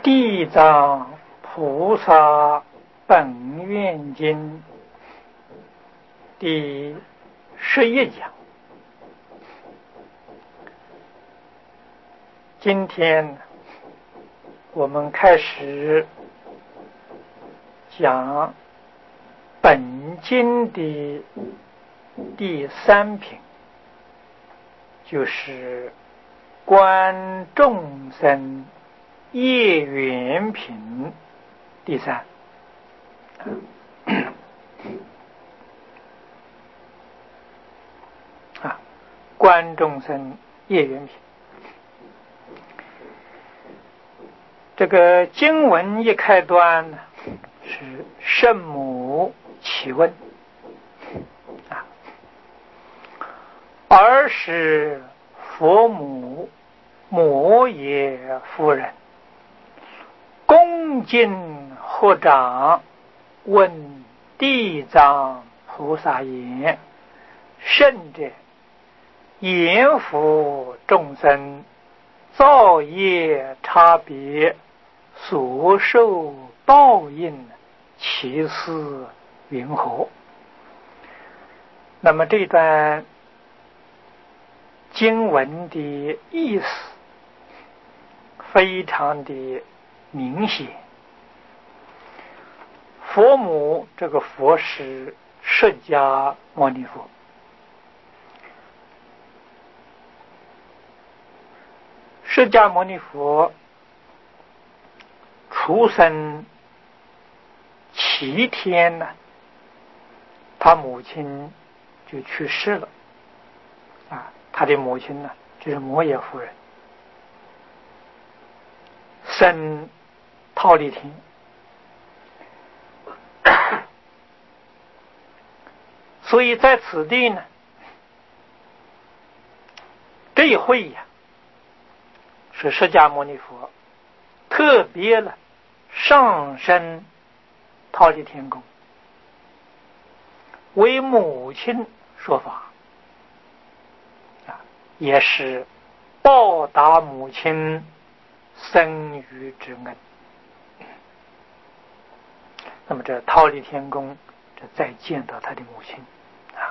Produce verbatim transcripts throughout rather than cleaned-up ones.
地藏菩萨本愿经第十一讲。今天我们开始讲本经的第三品，就是观众生业缘品第三。啊，观众生业缘品。这个经文一开端呢，是圣母启问啊，儿时佛母摩耶夫人恭敬合掌问地藏菩萨言：圣者，言福众生造业差别所受报应，其事云何？那么这段经文的意思非常的明显。佛母这个佛是释迦牟尼佛，释迦牟尼佛出生七天呢，他母亲就去世了啊。他的母亲呢，就是摩耶夫人，生忉利天。所以在此地呢，这一会呀，是释迦牟尼佛特别了上升忉利天宫，为母亲说法啊，也是报答母亲生育之恩。那么这忉利天宫，这再见到他的母亲啊，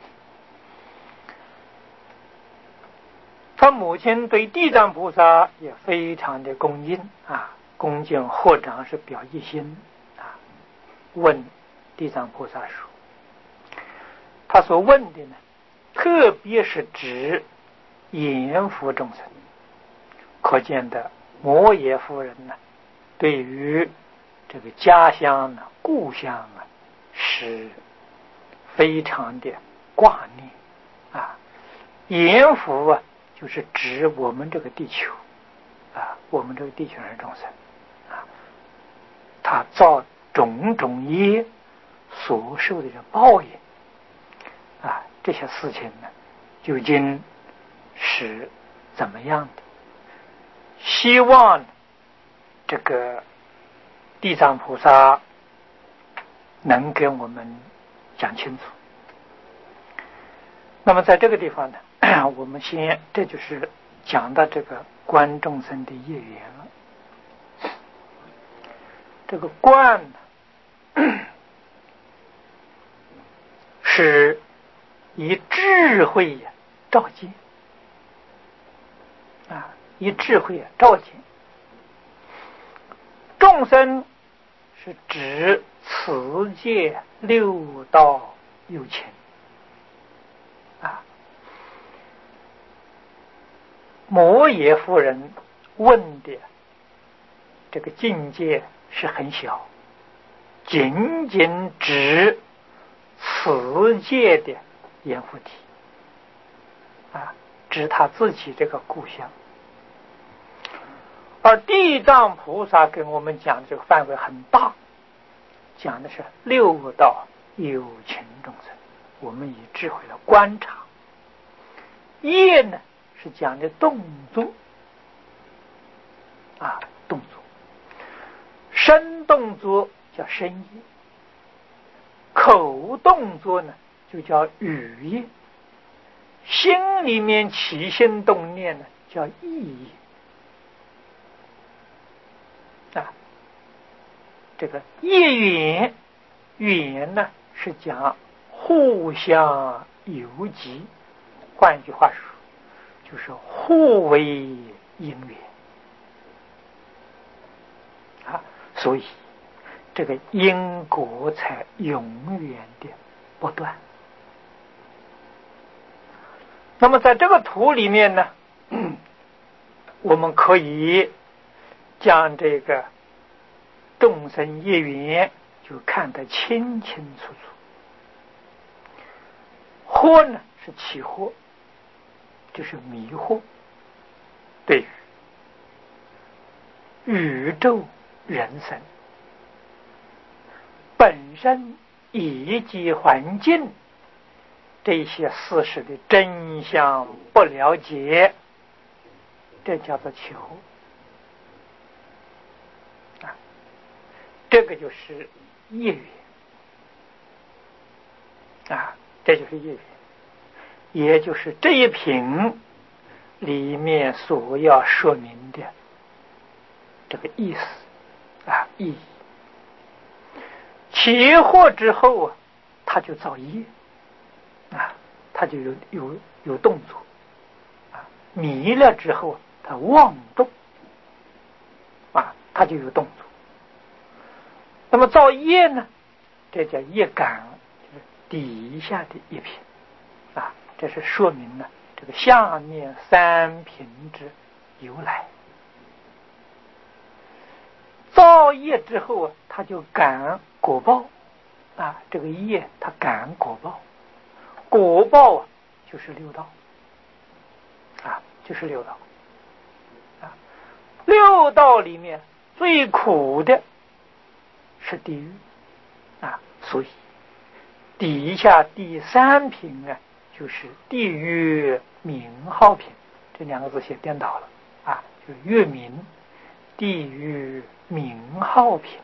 他母亲对地藏菩萨也非常的恭敬啊，恭敬合掌是表一心啊。问地藏菩萨说，他所问的呢，特别是指言福众生，可见的摩耶夫人呢，对于这个家乡呢、故乡啊，是非常的挂念啊。言福啊，就是指我们这个地球啊，我们这个地球上的众生啊，他造种种业所受的这报应啊，这些事情呢，究竟是怎么样的？希望这个地藏菩萨能给我们讲清楚。那么在这个地方呢，我们先这就是讲到这个观众生的业缘了。这个观是以智慧呀照见啊，以智慧照见。众生是指此界六道有情啊。摩耶夫人问的这个境界是很小，仅仅指此界的阎浮提啊，指他自己这个故乡。而地藏菩萨跟我们讲这个范围很大，讲的是六道有情众生，我们以智慧来观察。业呢是讲的动作啊，动作，身动作叫身业，口动作呢就叫语业，心里面起心动念呢叫意业。 这个业缘，缘呢是讲互相有极，换句话说，就是互为因缘啊，所以这个因果才永远的不断。那么在这个图里面呢，我们可以将这个众生业缘就看得清清楚楚。惑呢是起惑，就是迷惑，对于宇宙人生本身以及环境这些事实的真相不了解，这叫做起惑啊，这个就是业缘啊，这就是业缘，也就是这一品里面所要说明的这个意思啊，意义。起惑之后啊，他就造业啊，他就有有有动作啊，迷了之后他妄动啊，他就有动作。那么造业呢，这叫业感，就是底下的一品啊，这是说明了这个下面三品之由来。造业之后啊，他就感果报啊，这个业他感果报，果报啊就是六道啊，就是六道啊，六道里面最苦的是地狱啊，所以底下第三品啊，就是地狱名号品，这两个字写颠倒了啊，就是月名地狱名号品，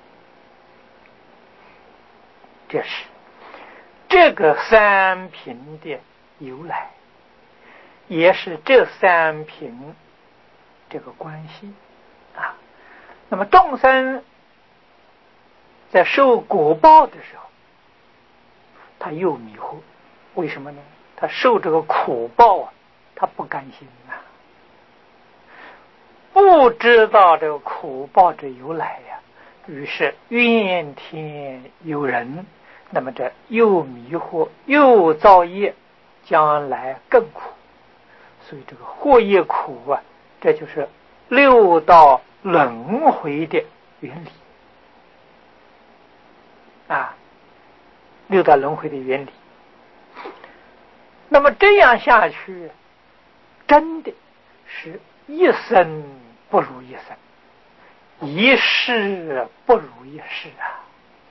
这是这个三品的由来，也是这三品这个关系啊。那么众生在受果报的时候，他又迷惑，为什么呢？他受这个苦报啊，他不甘心啊，不知道这个苦报之由来呀、啊，于是怨天尤人，那么这又迷惑又造业，将来更苦。所以这个祸业苦啊，这就是六道轮回的原理啊，六道轮回的原理。那么这样下去，真的是一生不如一生，一世不如一世啊。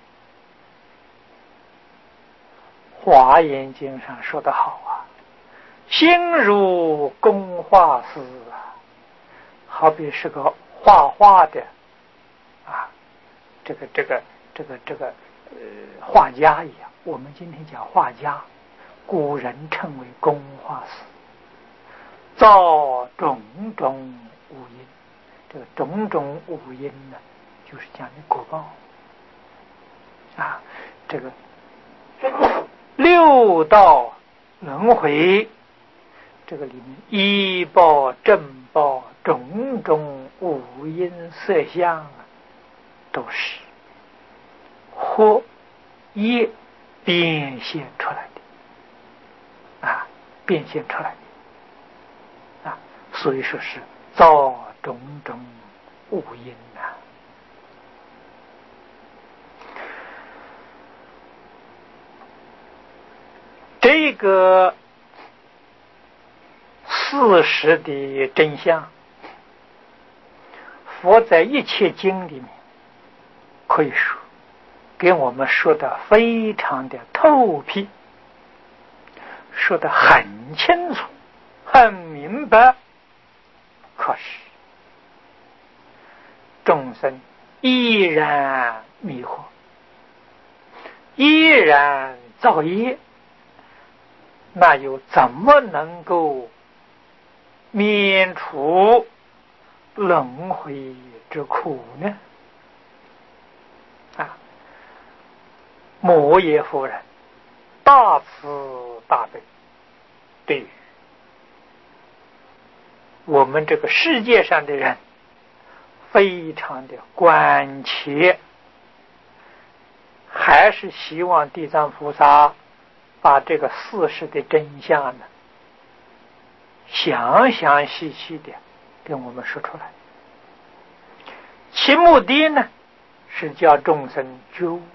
华严经上说得好啊，心如工画师啊，好比是个画画的啊，这个这个这个这个呃画家一样。我们今天讲画家，古人称为工画师，造种种五因，这个种种五因呢，就是讲的果报啊，这个六道轮回，这个里面依报正报种种五因色相啊，都是或业变现出来的啊，变现出来的啊，所以说是造种种五因啊。这个事实的真相，佛在一切经里面可以说给我们说的非常的透辟，说的很清楚很明白，可是众生依然迷惑，依然造业，那又怎么能够免除轮回之苦呢？啊， 摩耶夫人大慈大悲，对于我们这个世界上的人非常的关切，还是希望地藏菩萨把这个事实的真相呢详详细细的跟我们说出来。其目的呢是叫众生觉悟，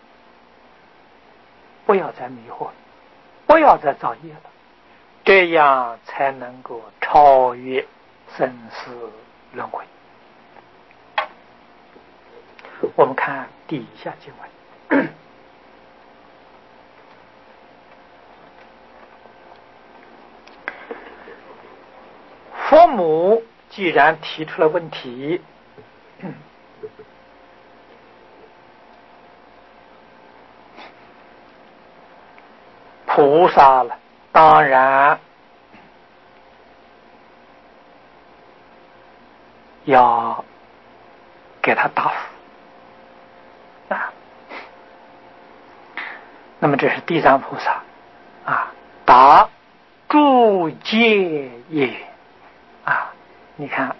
不要再迷惑，不要再造业了，这样才能够超越生死轮回。我们看底下经文，父母既然提出了问题，菩萨了当然要给他答复啊。那么这是地藏菩萨啊，答诸戒业啊。你看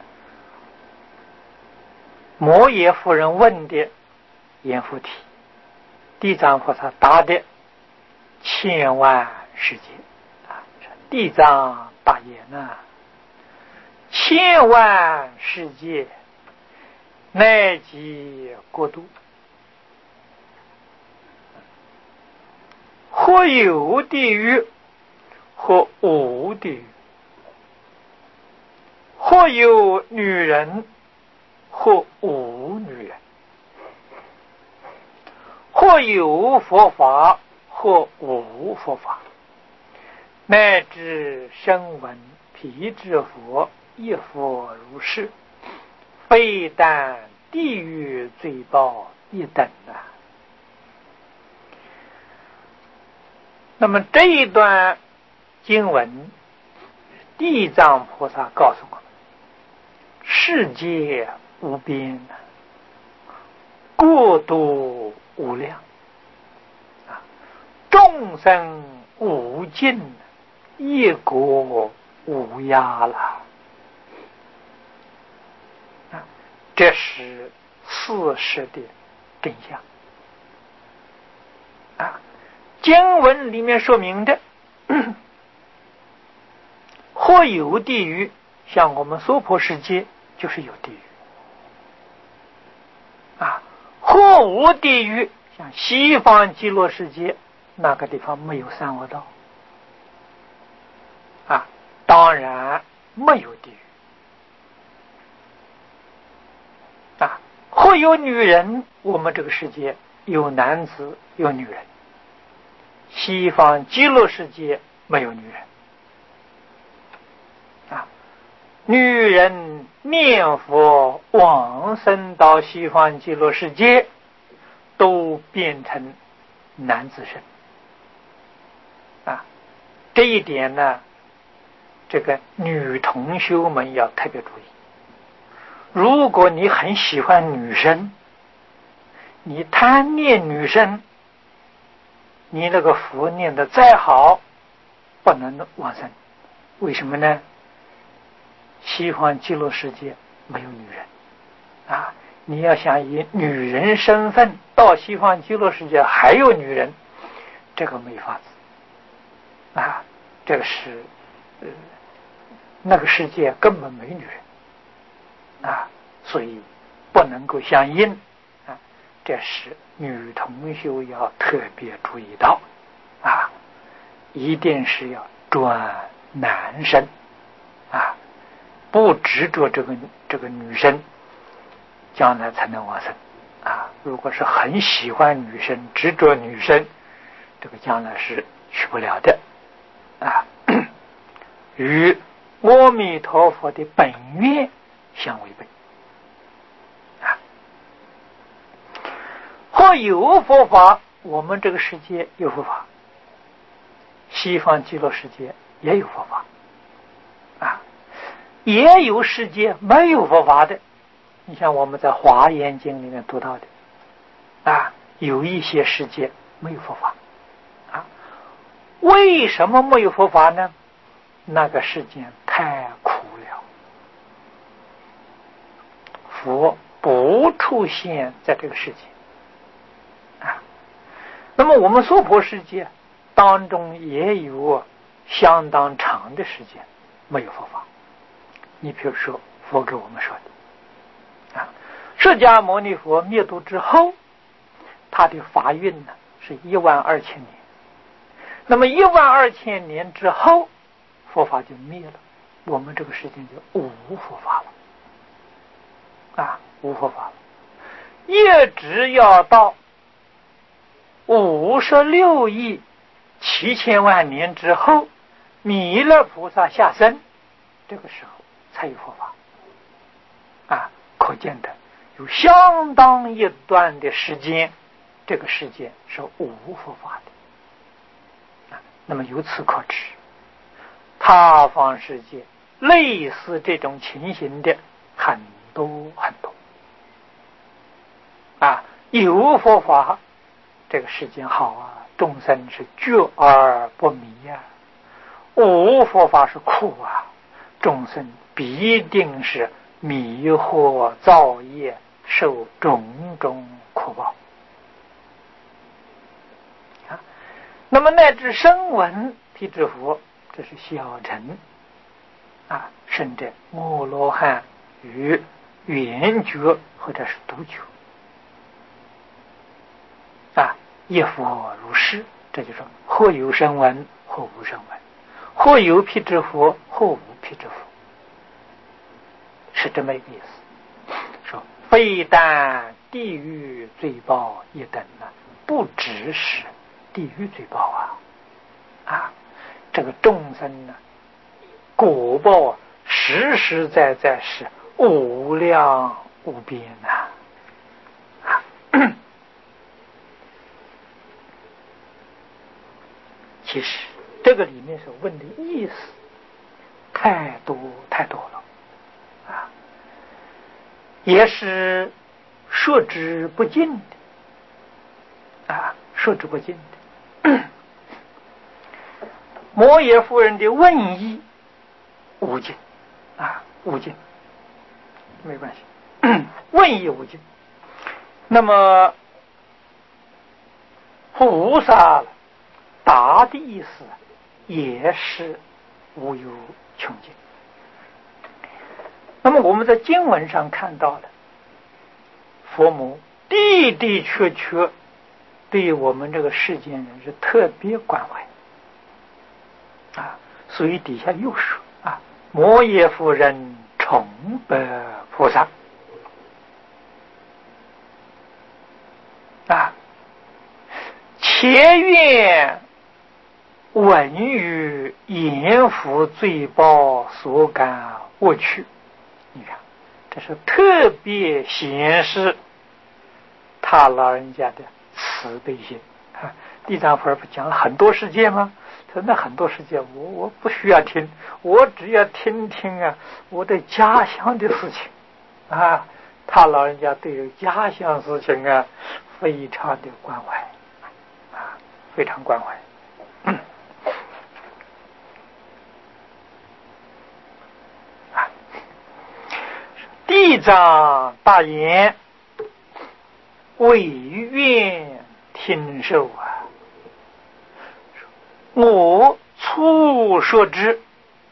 摩耶夫人问的阎浮提，地藏菩萨答的千万世界啊，地藏大言呐，千万世界乃及国度，或有地狱，或无地狱，或有女人，或无女人，或有佛法，或无佛法，乃至声闻辟支佛亦复如是，非但地狱罪报一等啊。那么这一段经文，地藏菩萨告诉我们，世界无边，国度无量，众生无尽，一国无涯了。这是事实的真相啊！经文里面说明的，或有地狱，像我们娑婆世界就是有地狱啊；或无地狱，像西方极乐世界那个地方没有三恶道啊，当然没有地狱啊。或有女人，我们这个世界有男子有女人，西方极乐世界没有女人啊。女人念佛往生到西方极乐世界，都变成男子身啊。这一点呢，这个女同修们要特别注意。如果你很喜欢女生，你贪念女生，你那个佛念的再好，不能往生。为什么呢？西方极乐世界没有女人啊！你要想以女人身份到西方极乐世界还有女人，这个没法子啊！这个是呃那个世界根本没女人啊，所以不能够相应啊。这是女同修要特别注意到啊，一定是要转男生啊，不执着这个这个女生，将来才能往生啊。如果是很喜欢女生，执着女生，这个将来是去不了的啊，与阿弥陀佛的本愿相违背啊。或有佛法，我们这个世界有佛法，西方极乐世界也有佛法啊，也有世界没有佛法的。你像我们在华严经里面读到的啊，有一些世界没有佛法啊。为什么没有佛法呢？那个世间太苦了，佛不出现在这个世界啊。那么我们娑婆世界当中也有相当长的时间没有佛法。你比如说佛给我们说的啊，释迦牟尼佛灭度之后，他的法运呢是一万二千年。那么一万二千年之后，佛法就灭了，我们这个世界就无佛法了啊，无佛法了。也只要到五十六亿七千万年之后，弥勒菩萨下生，这个时候才有佛法啊。可见的有相当一段的时间，这个世界是无佛法的啊。那么由此可知，他方世界类似这种情形的很多很多啊。有佛法，这个世间好啊，众生是觉而不迷啊；无佛法是苦啊，众生必定是迷惑造业，受种种苦报啊。那么乃至声闻辟支佛，这是小乘啊，甚至阿罗汉与圆觉或者是独觉啊，一佛如是。这就是或有声闻，或无声闻；或有辟支佛，或无辟支佛，是这么一个意思。说非但地狱罪报一等呢，不只是地狱罪报啊啊，这个众生呢，果报实实在在是无量无边呐啊。其实这个里面所问的意思太多太多了啊，也是说之不尽的啊，说之不尽的。摩耶夫人的问意无尽啊，无尽，没关系，问意无尽。那么菩萨答的意思也是无有穷尽。那么我们在经文上看到了，佛母的的确确对我们这个世间人是特别关怀啊，所以底下又说啊，摩耶夫人崇拜菩萨啊，且愿闻于阎浮罪报所感恶趣。你看，这是特别显示他老人家的慈悲心啊。地藏菩萨不讲了很多世界吗？他说那很多世界我我不需要听，我只要听听啊我的家乡的事情啊。他老人家对于家乡事情啊非常的关怀啊，非常关怀。地藏大言，唯愿听受啊！我粗说之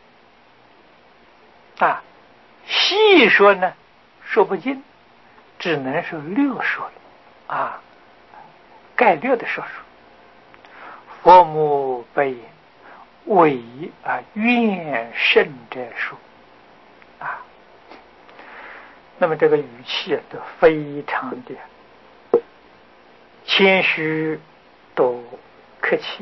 啊，细说呢说不尽，只能是略说了啊，概略的说说。佛母悲言，唯啊愿甚者说啊。那么这个语气都非常的谦虚，都客气。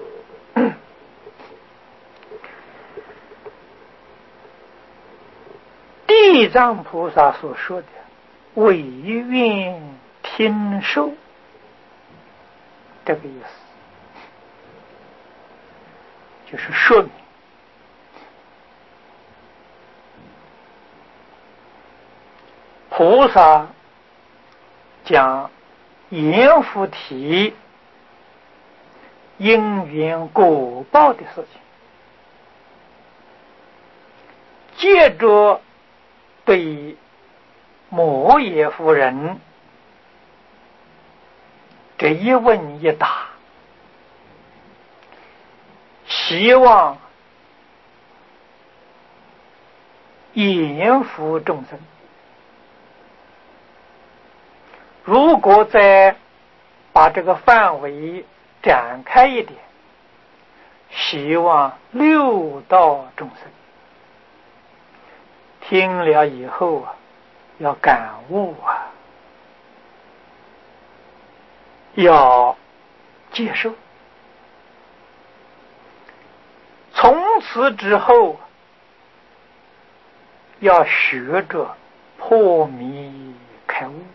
地藏菩萨所说的唯愿听受，这个意思就是说明菩萨将阎浮提因缘果报的事情，接着对摩耶夫人这一问一答，希望严福众生。如果再把这个范围展开一点，希望六道众生听了以后啊，要感悟啊，要接受，从此之后要学着破迷开悟，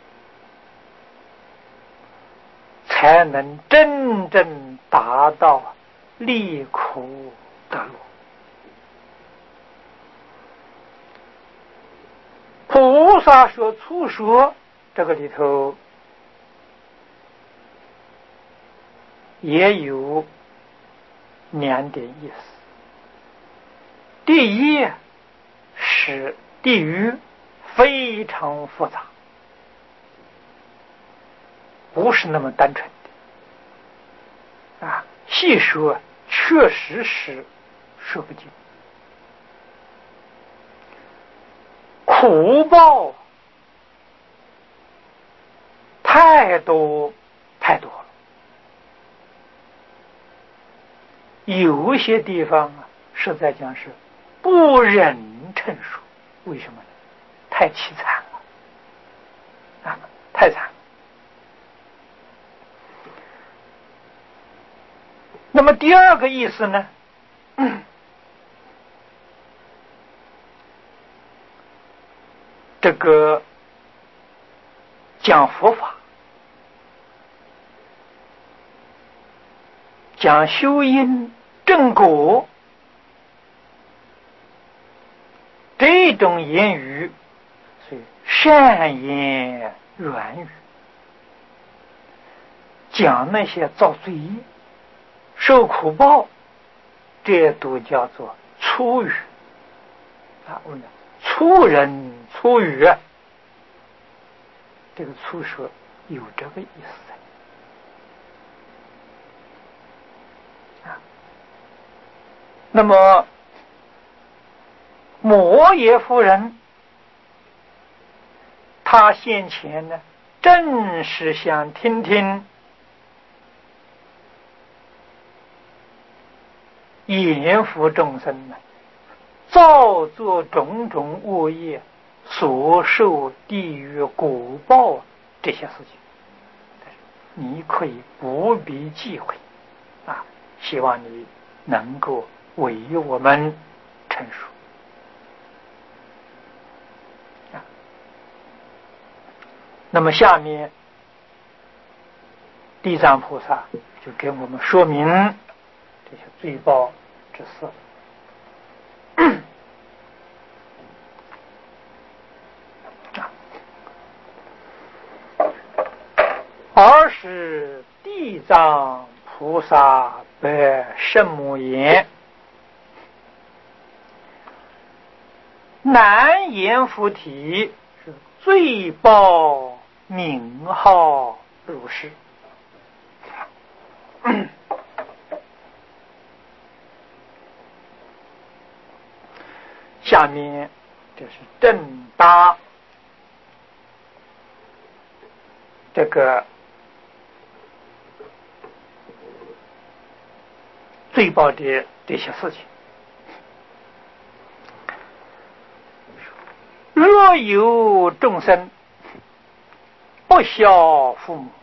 才能真正达到离苦得乐。菩萨说初说，这个里头也有两点意思。第一是地狱非常复杂，不是那么单纯的啊，细说确实是说不尽。苦报太多太多了，有些地方啊，实在讲是不忍陈述。为什么呢？太凄惨了啊，太惨了。那么第二个意思呢，嗯、这个讲佛法，讲修因正果，这种言语是善言软语，讲那些造罪业受苦报，这都叫做粗语啊。我们粗人粗语，这个粗说有这个意思在啊。那么摩耶夫人她先前呢，正是想听听严福众生呢造作种种恶业所受地狱果报这些事情，你可以不必忌讳啊，希望你能够为我们陈述啊。那么下面地藏菩萨就给我们说明这些罪报之事。而是地藏菩萨白圣母言：南阎浮提是罪报名号如是。下面这是正答这个罪报的这些事情。若有众生不孝父母，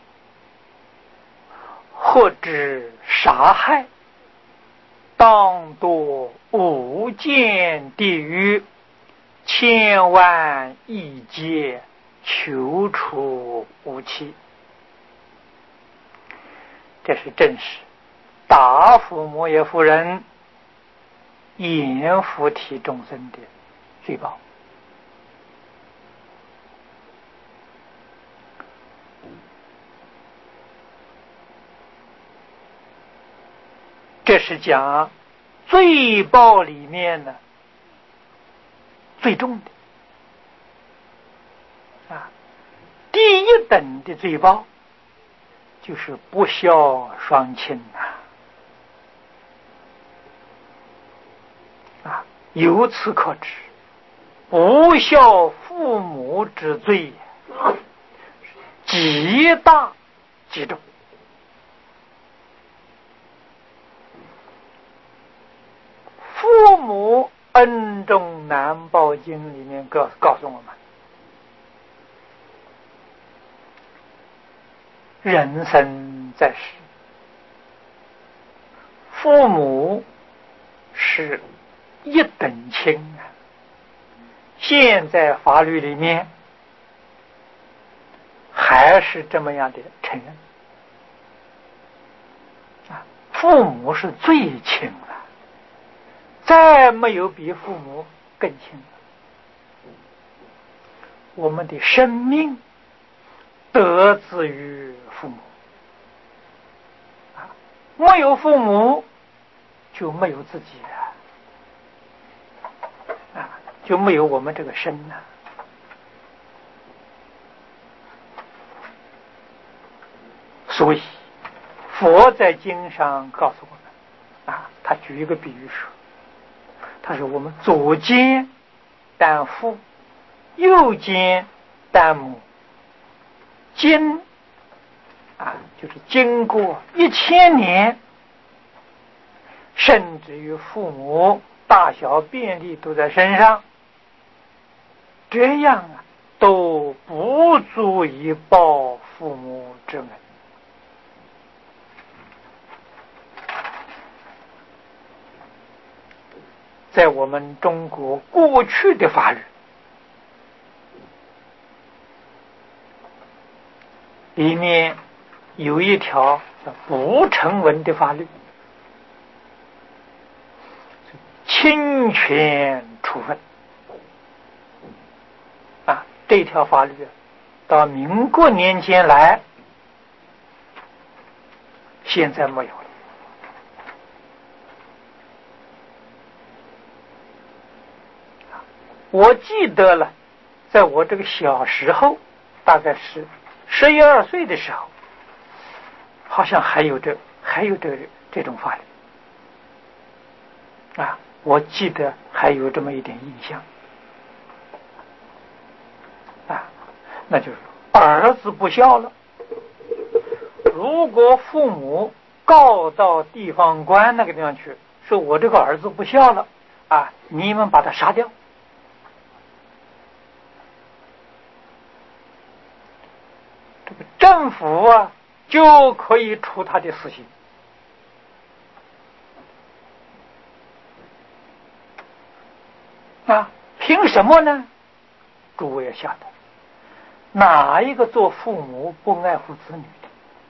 或致杀害，当堕无间地狱，千万亿劫，求处无期。这是正史大佛摩耶夫人阎浮提众生的罪报。 这是讲罪报里面呢最重的啊，第一等的罪报就是不孝双亲呐啊，由此可知，不孝父母之罪极大极重。父母恩重难报经里面告告诉我们，人生在世，父母是一等亲啊。现在法律里面还是这么样的承认啊，父母是最亲了，再没有比父母更亲了。我们的生命得自于父母啊，没有父母就没有自己啊，啊，就没有我们这个身呐、啊。所以佛在经上告诉我们啊，他举一个比喻说，他说我们左肩担父，右肩担母，经啊就是经过一千年，甚至于父母大小便利都在身上，这样啊都不足以报父母之恩。在我们中国过去的法律里面有一条叫不成文的法律，侵权处分啊，这条法律到民国年间来现在没有了。我记得了，在我这个小时候，大概是十一二岁的时候，好像还有这还有这这种法律啊，我记得还有这么一点印象啊，那就是儿子不孝了，如果父母告到地方官那个地方去，说我这个儿子不孝了啊，你们把他杀掉。政府啊就可以处他的死刑啊！凭什么呢？诸位要晓得，哪一个做父母不爱护子女的？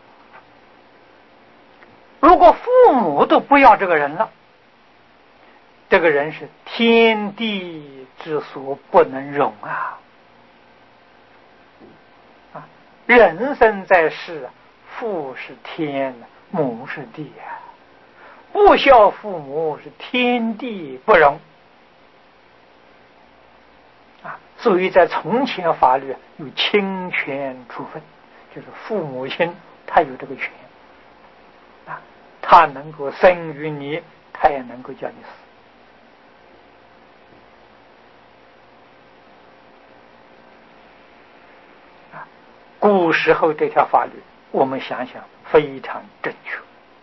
如果父母都不要这个人了，这个人是天地之所不能容啊！啊，人生在世，父是天，母是地啊，不孝父母是天地不容啊！所以在从前法律有侵权处分，就是父母亲他有这个权啊，他能够生于你，他也能够叫你死。古时候这条法律，我们想想非常正确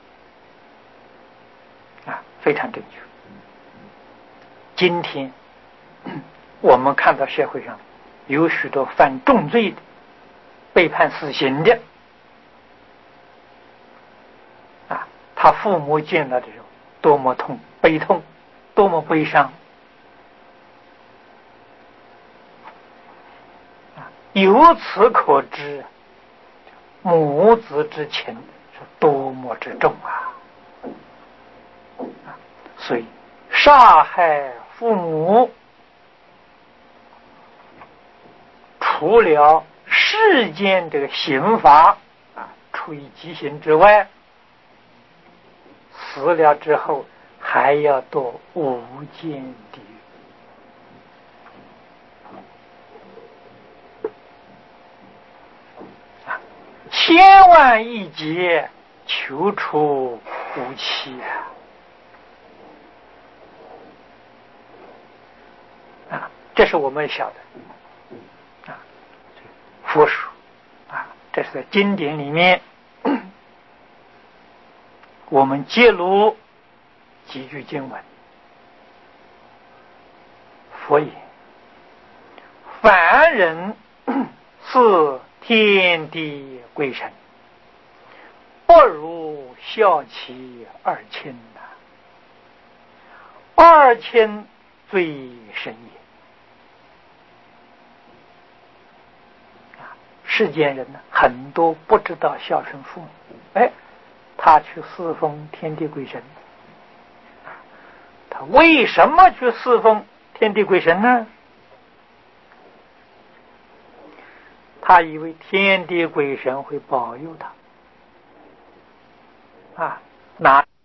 啊，非常正确。今天我们看到社会上有许多犯重罪的、被判死刑的啊，他父母见到的时候多么痛悲痛，多么悲伤啊！由此可知，母子之情是多么之重啊！啊，所以杀害父母，除了世间这个刑罚啊，处以极刑之外， 死了之后还要堕无间地狱。千万亿劫求出无期啊！啊，这是我们晓得啊，佛说啊，这是在经典里面我们揭露几句经文。佛言：凡人是天地鬼神，不如孝其二亲呐、二亲最深也。世间人呢，很多不知道孝顺父母，哎，他去侍奉天地鬼神。他为什么去侍奉天地鬼神呢？他以为天地鬼神会保佑他啊，哪